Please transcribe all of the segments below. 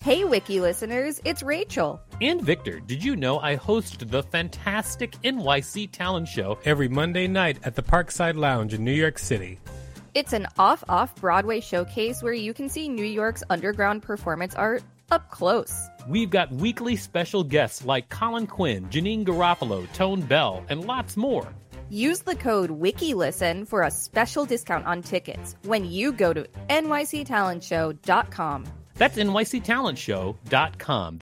Hey, Wiki listeners, it's Rachel. And Victor, did you know I host the fantastic NYC Talent Show every Monday night at the Parkside Lounge in New York City? It's an off-Broadway showcase where you can see New York's underground performance art up close. We've got weekly special guests like Colin Quinn, Janine Garofalo, Tone Bell, and lots more. Use the code WikiListen for a special discount on tickets when you go to nyctalentshow.com. That's nyctalentshow.com.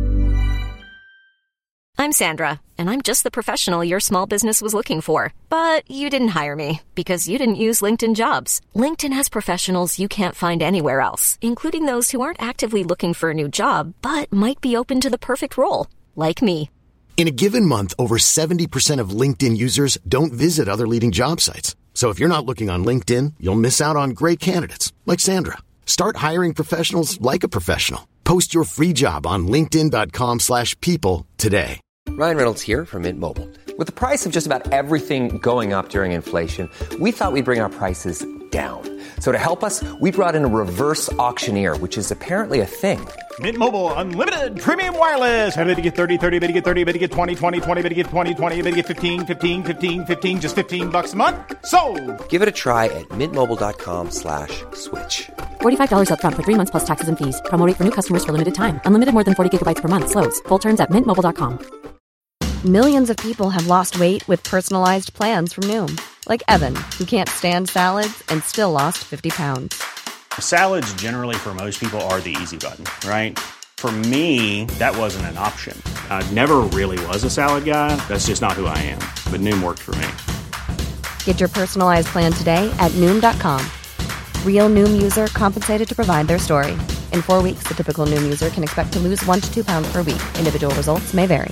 I'm Sandra, and I'm just the professional your small business was looking for. But you didn't hire me because you didn't use LinkedIn Jobs. LinkedIn has professionals you can't find anywhere else, including those who aren't actively looking for a new job, but might be open to the perfect role, like me. In a given month, over 70% of LinkedIn users don't visit other leading job sites. So if you're not looking on LinkedIn, you'll miss out on great candidates like Sandra. Start hiring professionals like a professional. Post your free job on linkedin.com/people today. Ryan Reynolds here from Mint Mobile. With the price of just about everything going up during inflation, we thought we'd bring our prices down. So to help us, we brought in a reverse auctioneer, which is apparently a thing. Mint Mobile Unlimited Premium Wireless. How to get 30, 30, bit to get 30, bit to get 20, 20, 20, bit to get 20, 20, bit to get 15, 15, 15, 15, just $15 a month? Sold! Give it a try at mintmobile.com/switch. $45 up front for 3 months plus taxes and fees. Promo rate for new customers for limited time. Unlimited more than 40 gigabytes per month. Slows full terms at mintmobile.com. Millions of people have lost weight with personalized plans from Noom. Like Evan, who can't stand salads and still lost 50 pounds. Salads generally for most people are the easy button, right? For me, that wasn't an option. I never really was a salad guy. That's just not who I am. But Noom worked for me. Get your personalized plan today at Noom.com. Real Noom user compensated to provide their story. In 4 weeks, the typical Noom user can expect to lose 1 to 2 pounds per week. Individual results may vary.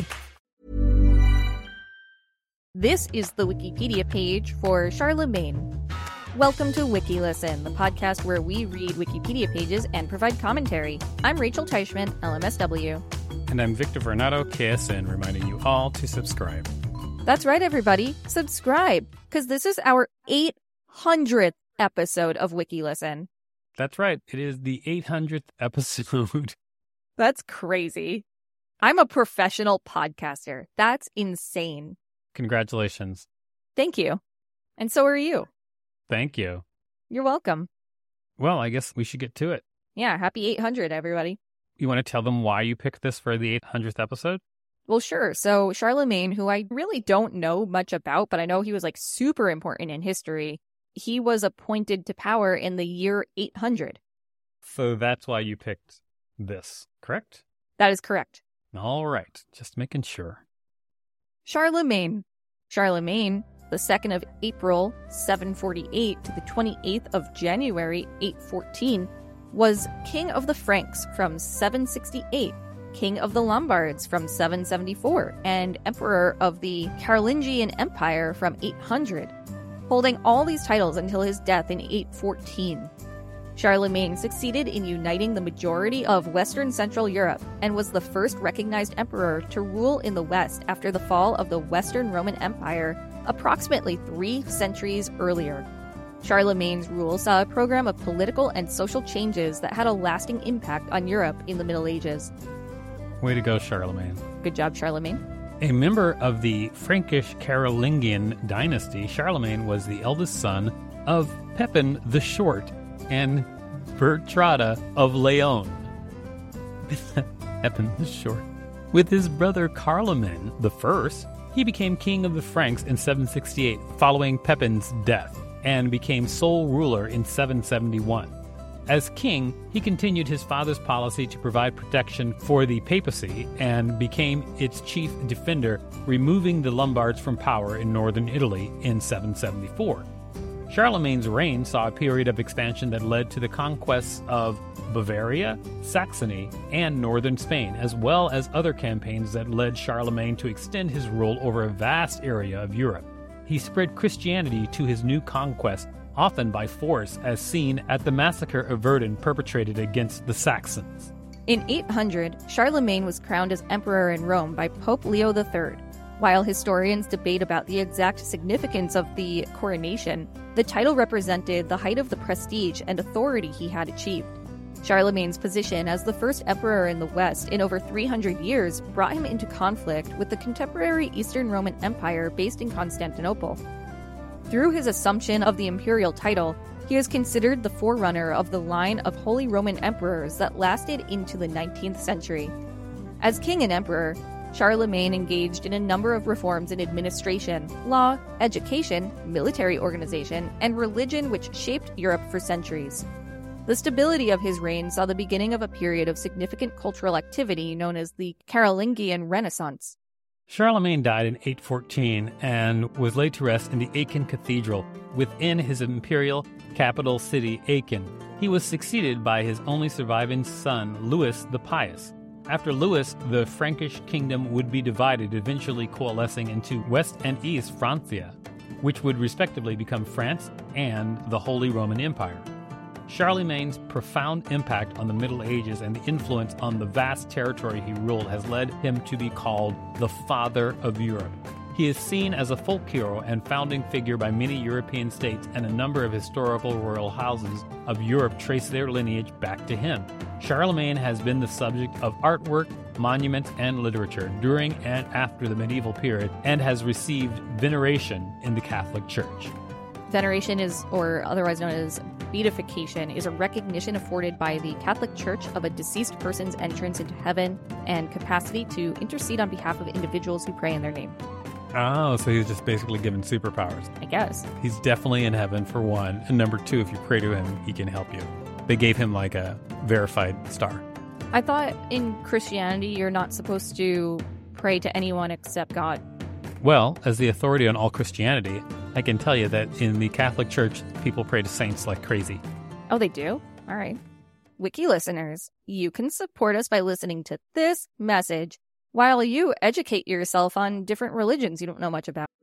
This is the Wikipedia page for Charlemagne. Welcome to WikiListen, the podcast where we read Wikipedia pages and provide commentary. I'm Rachel Teichman, LMSW. And I'm Victor Vernado, KSN, reminding you all to subscribe. That's right, everybody. Subscribe, because this is our 800th episode of WikiListen. That's right. It is the 800th episode. That's crazy. I'm a professional podcaster. That's insane. Congratulations. Thank you. And so are you. Thank you. You're welcome. Well, I guess we should get to it. Yeah, happy 800, everybody. You want to tell them why you picked this for the 800th episode? Well, sure. So Charlemagne, who I really don't know much about, but I know he was like super important in history. He was appointed to power in the year 800. So that's why you picked this, correct? That is correct. All right. Just making sure. Charlemagne, the 2nd of April, 748 to the 28th of January, 814, was king of the Franks from 768, king of the Lombards from 774, and emperor of the Carolingian Empire from 800, holding all these titles until his death in 814. Charlemagne succeeded in uniting the majority of Western Central Europe and was the first recognized emperor to rule in the West after the fall of the Western Roman Empire approximately 3 centuries earlier. Charlemagne's rule saw a program of political and social changes that had a lasting impact on Europe in the Middle Ages. Way to go, Charlemagne. Good job, Charlemagne. A member of the Frankish Carolingian dynasty, Charlemagne was the eldest son of Pepin the Short and Bertrada of Leon. Pepin the Short. With his brother Carloman I, he became king of the Franks in 768 following Pepin's death and became sole ruler in 771. As king, he continued his father's policy to provide protection for the papacy and became its chief defender, removing the Lombards from power in northern Italy in 774. Charlemagne's reign saw a period of expansion that led to the conquests of Bavaria, Saxony, and northern Spain, as well as other campaigns that led Charlemagne to extend his rule over a vast area of Europe. He spread Christianity to his new conquest, often by force, as seen at the massacre of Verdun perpetrated against the Saxons. In 800, Charlemagne was crowned as emperor in Rome by Pope Leo III. While historians debate about the exact significance of the coronation, the title represented the height of the prestige and authority he had achieved. Charlemagne's position as the first emperor in the West in over 300 years brought him into conflict with the contemporary Eastern Roman Empire based in Constantinople. Through his assumption of the imperial title, he is considered the forerunner of the line of Holy Roman emperors that lasted into the 19th century. As king and emperor, Charlemagne engaged in a number of reforms in administration, law, education, military organization, and religion which shaped Europe for centuries. The stability of his reign saw the beginning of a period of significant cultural activity known as the Carolingian Renaissance. Charlemagne died in 814 and was laid to rest in the Aachen Cathedral within his imperial capital city, Aachen. He was succeeded by his only surviving son, Louis the Pious. After Louis, the Frankish kingdom would be divided, eventually coalescing into West and East Francia, which would respectively become France and the Holy Roman Empire. Charlemagne's profound impact on the Middle Ages and the influence on the vast territory he ruled has led him to be called the Father of Europe. He is seen as a folk hero and founding figure by many European states, and a number of historical royal houses of Europe trace their lineage back to him. Charlemagne has been the subject of artwork, monuments, and literature during and after the medieval period, and has received veneration in the Catholic Church. Veneration is, or otherwise known as beatification, is a recognition afforded by the Catholic Church of a deceased person's entrance into heaven and capacity to intercede on behalf of individuals who pray in their name. Oh, so he's just basically given superpowers. I guess. He's definitely in heaven, for one. And number two, if you pray to him, he can help you. They gave him like a verified star. I thought in Christianity you're not supposed to pray to anyone except God. Well, as the authority on all Christianity, I can tell you that in the Catholic Church, people pray to saints like crazy. Oh, they do? All right. Wiki listeners, you can support us by listening to this message while you educate yourself on different religions you don't know much about.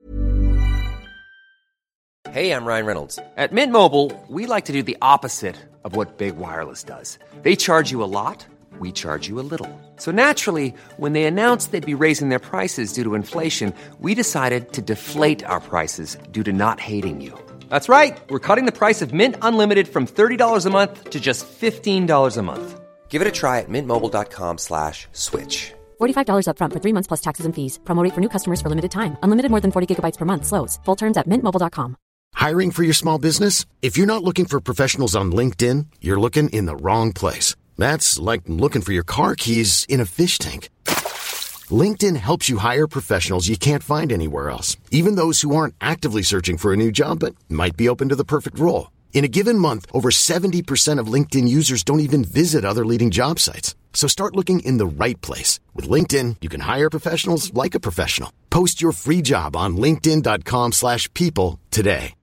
Hey, I'm Ryan Reynolds. At Mint Mobile, we like to do the opposite of what Big Wireless does. They charge you a lot. We charge you a little. So naturally, when they announced they'd be raising their prices due to inflation, we decided to deflate our prices due to not hating you. That's right. We're cutting the price of Mint Unlimited from $30 a month to just $15 a month. Give it a try at mintmobile.com/switch. $45 up front for 3 months plus taxes and fees. Promo rate for new customers for limited time. Unlimited more than 40 gigabytes per month. Slows full terms at mintmobile.com. Hiring for your small business? If you're not looking for professionals on LinkedIn, you're looking in the wrong place. That's like looking for your car keys in a fish tank. LinkedIn helps you hire professionals you can't find anywhere else, even those who aren't actively searching for a new job but might be open to the perfect role. In a given month, over 70% of LinkedIn users don't even visit other leading job sites. So start looking in the right place. With LinkedIn, you can hire professionals like a professional. Post your free job on linkedin.com/people today.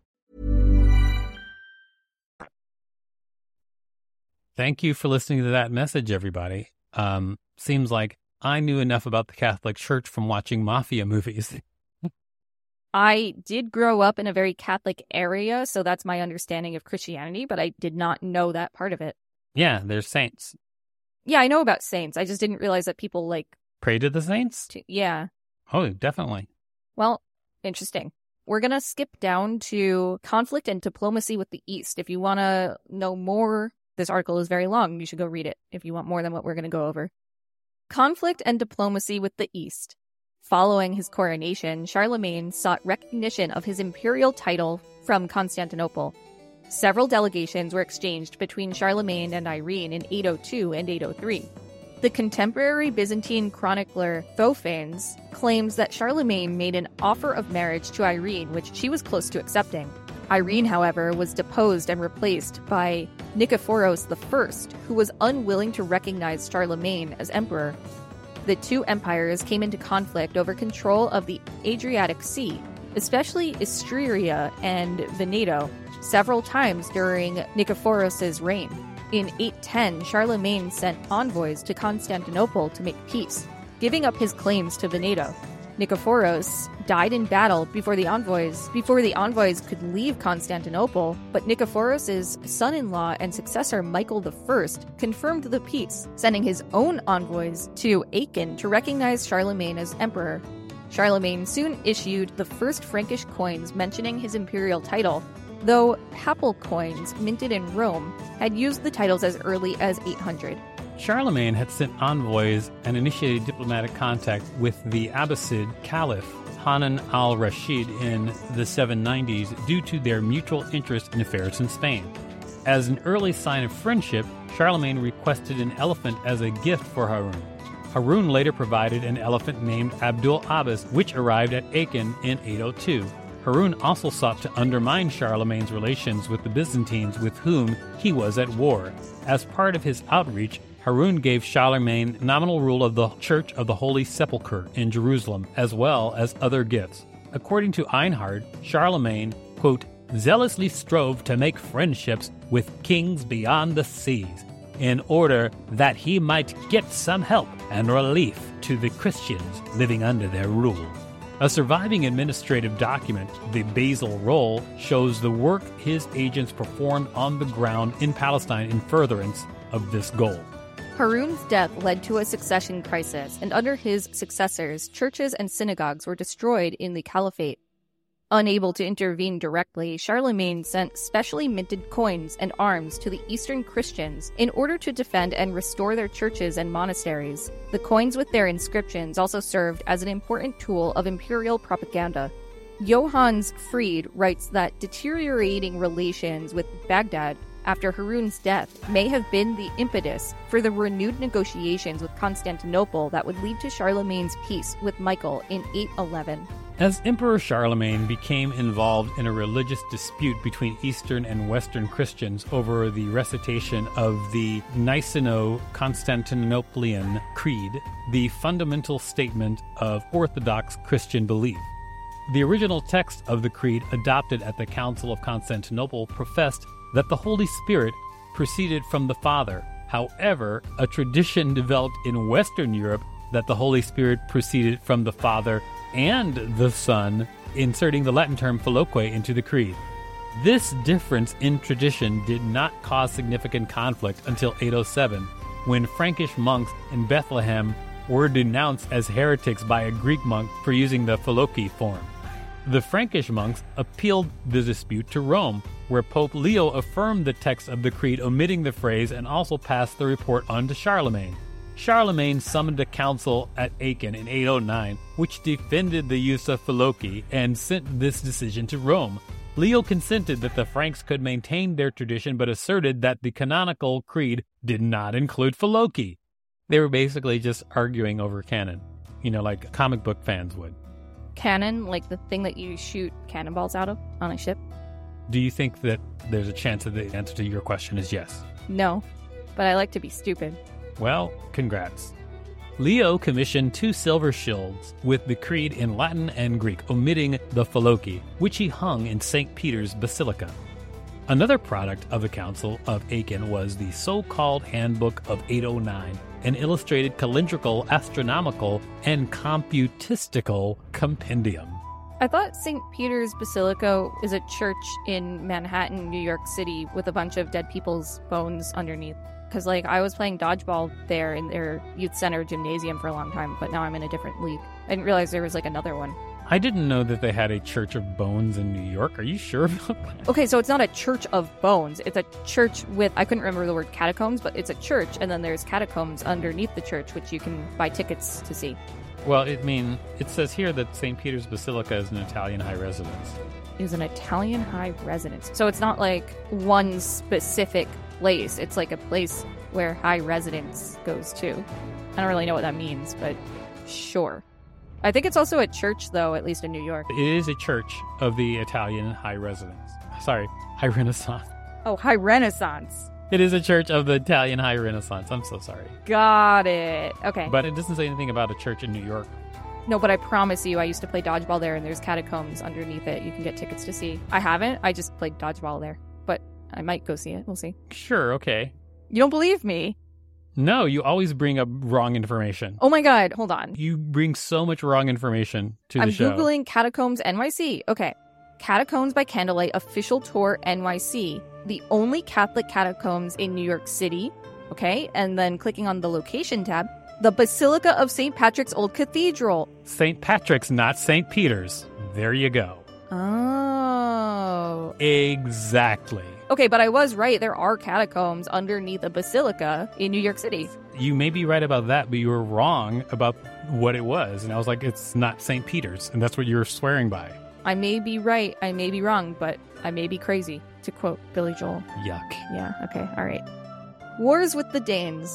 Thank you for listening to that message, everybody. Seems like I knew enough about the Catholic Church from watching mafia movies. I did grow up in a very Catholic area, so that's my understanding of Christianity, but I did not know that part of it. Yeah, they're saints. Yeah, I know about saints. I just didn't realize that people, like... Pray to the saints? Yeah. Oh, definitely. Well, interesting. We're going to skip down to conflict and diplomacy with the East. If you want to know more, this article is very long. You should go read it if you want more than what we're going to go over. Conflict and diplomacy with the East. Following his coronation, Charlemagne sought recognition of his imperial title from Constantinople. Several delegations were exchanged between Charlemagne and Irene in 802 and 803. The contemporary Byzantine chronicler Thophanes claims that Charlemagne made an offer of marriage to Irene, which she was close to accepting. Irene, however, was deposed and replaced by Nikephoros I, who was unwilling to recognize Charlemagne as emperor. The two empires came into conflict over control of the Adriatic Sea, especially Istria and Veneto, several times during Nikephoros' reign. In 810, Charlemagne sent envoys to Constantinople to make peace, giving up his claims to Veneto. Nikephoros died in battle before the envoys could leave Constantinople, but Nikephoros' son-in-law and successor Michael I confirmed the peace, sending his own envoys to Aachen to recognize Charlemagne as emperor. Charlemagne soon issued the first Frankish coins mentioning his imperial title, though papal coins minted in Rome had used the titles as early as 800. Charlemagne had sent envoys and initiated diplomatic contact with the Abbasid Caliph Hanan al-Rashid in the 790s due to their mutual interest in affairs in Spain. As an early sign of friendship, Charlemagne requested an elephant as a gift for Harun. Harun later provided an elephant named Abdul Abbas, which arrived at Aachen in 802. Harun also sought to undermine Charlemagne's relations with the Byzantines with whom he was at war. As part of his outreach, Harun gave Charlemagne nominal rule of the Church of the Holy Sepulchre in Jerusalem, as well as other gifts. According to Einhard, Charlemagne, quote, zealously strove to make friendships with kings beyond the seas, in order that he might get some help and relief to the Christians living under their rule. A surviving administrative document, the Basel Roll, shows the work his agents performed on the ground in Palestine in furtherance of this goal. Harun's death led to a succession crisis, and under his successors, churches and synagogues were destroyed in the caliphate. Unable to intervene directly, Charlemagne sent specially minted coins and arms to the Eastern Christians in order to defend and restore their churches and monasteries. The coins with their inscriptions also served as an important tool of imperial propaganda. Johannes Fried writes that deteriorating relations with Baghdad after Harun's death may have been the impetus for the renewed negotiations with Constantinople that would lead to Charlemagne's peace with Michael in 811. As Emperor Charlemagne became involved in a religious dispute between Eastern and Western Christians over the recitation of the Niceno-Constantinopolitan Creed, the fundamental statement of Orthodox Christian belief. The original text of the creed adopted at the Council of Constantinople professed that the Holy Spirit proceeded from the Father. However, a tradition developed in Western Europe that the Holy Spirit proceeded from the Father and the Son, inserting the Latin term Filioque into the creed. This difference in tradition did not cause significant conflict until 807, when Frankish monks in Bethlehem were denounced as heretics by a Greek monk for using the Filioque form. The Frankish monks appealed the dispute to Rome, where Pope Leo affirmed the text of the creed, omitting the phrase, and also passed the report on to Charlemagne. Charlemagne summoned a council at Aachen in 809, which defended the use of Filioque and sent this decision to Rome. Leo consented that the Franks could maintain their tradition, but asserted that the canonical creed did not include Filioque. They were basically just arguing over canon, like comic book fans would. Cannon, like the thing that you shoot cannonballs out of on a ship? Do you think that there's a chance that the answer to your question is yes? No, but I like to be stupid. Well, congrats. Leo commissioned 2 silver shields with the creed in Latin and Greek, omitting the Filioque, which he hung in St. Peter's Basilica. Another product of the Council of Aachen was the so-called Handbook of 809, an illustrated calendrical, astronomical, and computistical compendium. I thought St. Peter's Basilica is a church in Manhattan, New York City, with a bunch of dead people's bones underneath. Because, I was playing dodgeball there in their youth center gymnasium for a long time, but now I'm in a different league. I didn't realize there was, another one. I didn't know that they had a Church of Bones in New York. Are you sure about that? Okay, so it's not a Church of Bones. It's a church with, I couldn't remember the word catacombs, but it's a church, and then there's catacombs underneath the church, which you can buy tickets to see. Well, it says here that St. Peter's Basilica is an Italian high residence. Is an Italian high residence. So it's not one specific place. It's a place where high residence goes to. I don't really know what that means, but sure. I think it's also a church, though, at least in New York. It is a church of the Italian high residence. Sorry, high Renaissance. Oh, high Renaissance. It is a church of the Italian high Renaissance. I'm so sorry. Got it. Okay. But it doesn't say anything about a church in New York. No, but I promise you, I used to play dodgeball there, and there's catacombs underneath it. You can get tickets to see. I haven't. I just played dodgeball there. But I might go see it. We'll see. Sure, okay. You don't believe me? No, you always bring up wrong information. Oh my God, hold on. You bring so much wrong information to the show. I'm Googling Catacombs NYC. Okay. Catacombs by Candlelight Official Tour NYC. The only Catholic catacombs in New York City. Okay. And then clicking on the location tab, the Basilica of St. Patrick's Old Cathedral. St. Patrick's, not St. Peter's. There you go. Oh, cathedral. Exactly. Okay, but I was right. There are catacombs underneath a basilica in New York City. You may be right about that, but you were wrong about what it was. And I was like, it's not St. Peter's. And that's what you're swearing by. I may be right, I may be wrong, but I may be crazy, to quote Billy Joel. Yuck. Yeah, okay, all right. Wars with the Danes.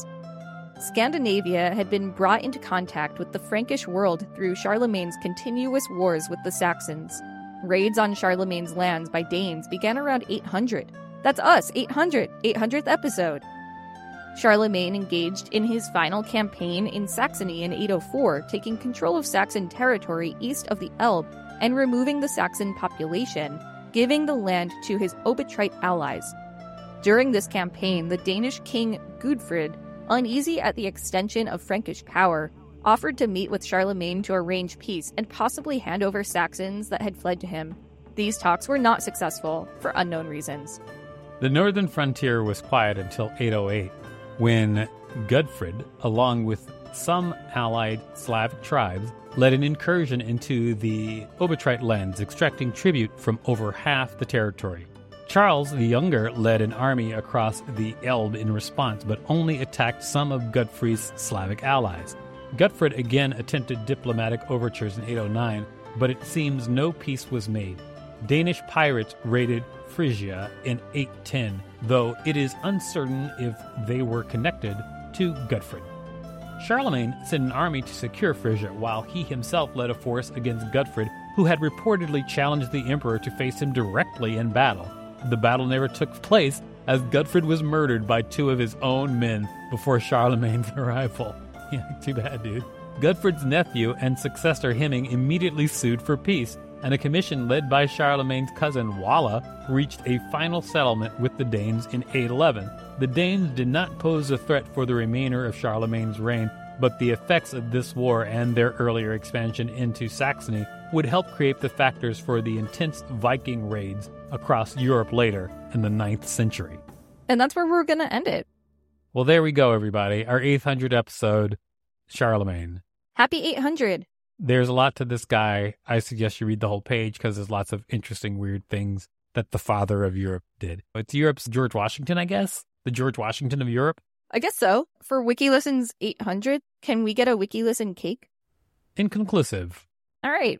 Scandinavia had been brought into contact with the Frankish world through Charlemagne's continuous wars with the Saxons. Raids on Charlemagne's lands by Danes began around 800. That's us, 800, 800th episode. Charlemagne engaged in his final campaign in Saxony in 804, taking control of Saxon territory east of the Elbe and removing the Saxon population, giving the land to his Obotrite allies. During this campaign, the Danish king Gudfred, uneasy at the extension of Frankish power, offered to meet with Charlemagne to arrange peace and possibly hand over Saxons that had fled to him. These talks were not successful, for unknown reasons. The northern frontier was quiet until 808, when Gudfred, along with some allied Slavic tribes, led an incursion into the Obotrite lands, extracting tribute from over half the territory. Charles the Younger led an army across the Elbe in response, but only attacked some of Gudfred's Slavic allies. Gudfred again attempted diplomatic overtures in 809, but it seems no peace was made. Danish pirates raided Phrygia in 810, though it is uncertain if they were connected to Gudfred. Charlemagne sent an army to secure Phrygia, while he himself led a force against Gudfred, who had reportedly challenged the emperor to face him directly in battle. The battle never took place, as Gudfred was murdered by two of his own men before Charlemagne's arrival. Yeah, too bad, dude. Gudfred's nephew and successor Hemming immediately sued for peace, and a commission led by Charlemagne's cousin Wala reached a final settlement with the Danes in 811. The Danes did not pose a threat for the remainder of Charlemagne's reign, but the effects of this war and their earlier expansion into Saxony would help create the factors for the intense Viking raids across Europe later in the 9th century. And that's where we're going to end it. Well, there we go, everybody. Our 800th episode, Charlemagne. Happy 800. There's a lot to this guy. I suggest you read the whole page because there's lots of interesting, weird things that the father of Europe did. It's Europe's George Washington, I guess? The George Washington of Europe? I guess so. For WikiListen's 800, can we get a WikiListen cake? Inconclusive. All right.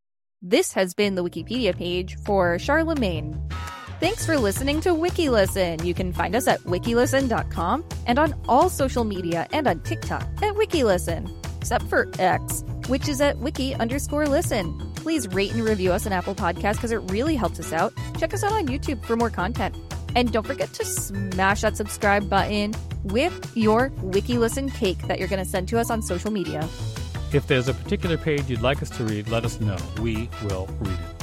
This has been the Wikipedia page for Charlemagne. Thanks for listening to WikiListen. You can find us at wikilisten.com and on all social media and on TikTok at WikiListen, except for X, which is at wiki_listen. Please rate and review us on Apple Podcasts because it really helps us out. Check us out on YouTube for more content. And don't forget to smash that subscribe button with your WikiListen cake that you're going to send to us on social media. If there's a particular page you'd like us to read, let us know. We will read it.